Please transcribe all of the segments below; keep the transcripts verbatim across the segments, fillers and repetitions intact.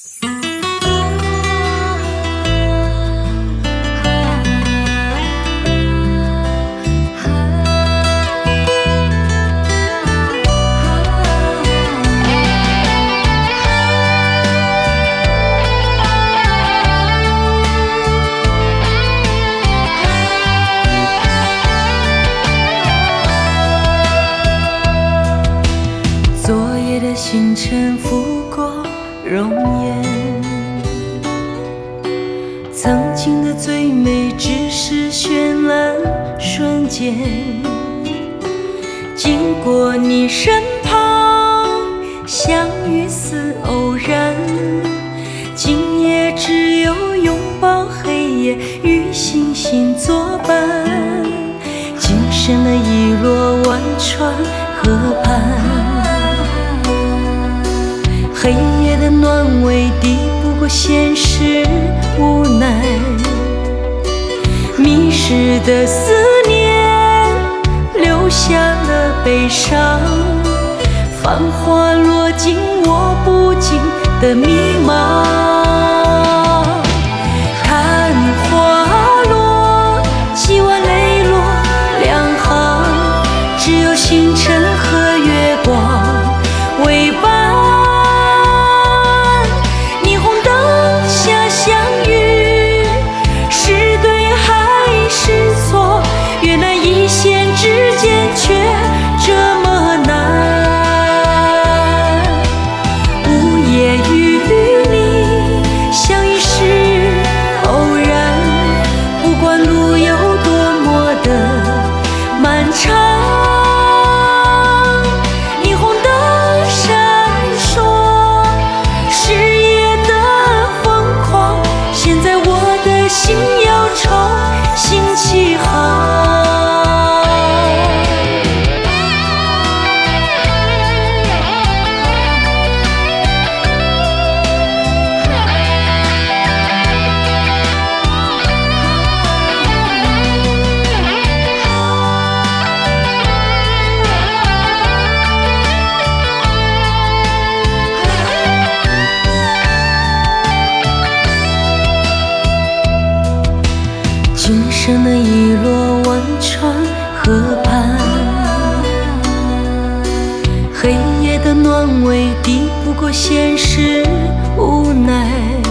星辰拂过容颜，曾经的最美只是绚烂瞬间。经过你身旁，相遇似偶然，今夜只有拥抱黑夜与星星作伴。今生的一落万川河畔，黑夜的暖味抵不过现实无奈，迷失的思念留下了悲伤，繁华落尽我不尽的迷茫。看花落，几万泪落两行，只有星辰和月光为伴。今生的一落万川河畔，黑夜的暖味抵不过现实无奈，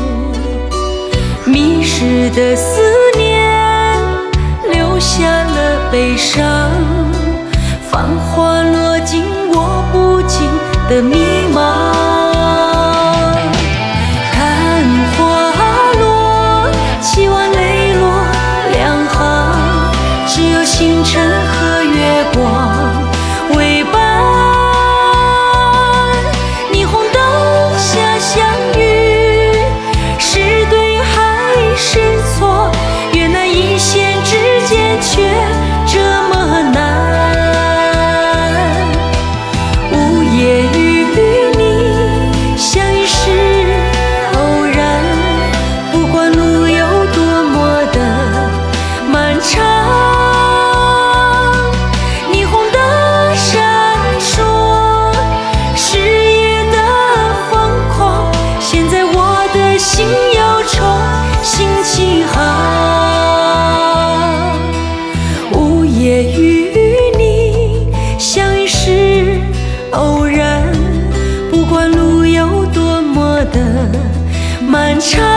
迷失的思念留下了悲伤，繁华落尽我不尽的迷茫。看花落，几万泪落两行，只有星辰和月光为伴。霓虹灯下相遇，是对还是错？原来一线之间却这么难。无言与你相遇是偶然，不管路有多么的漫长，霓虹的闪烁，事业的疯狂，现在我的心又重新起航。无言与你相遇是偶然，不管路有多么的漫长。